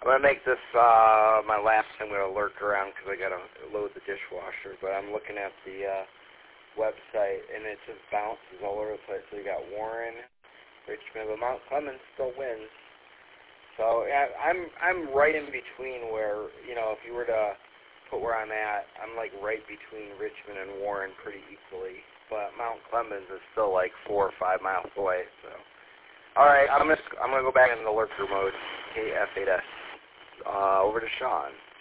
I'm going to make this my last. I'm going to lurk around because I got to load the dishwasher. But I'm looking at the website, and it just bounces all over the place. So you got Warren, Richmond, but Mount Clemens still wins. So yeah, I'm right in between where, you know, if you were to put where I'm at, I'm like right between Richmond and Warren pretty equally. But Mount Clemens is still like 4 or 5 miles away. So, all right, I'm gonna go back into the lurker mode. KF8S. Over to Sean.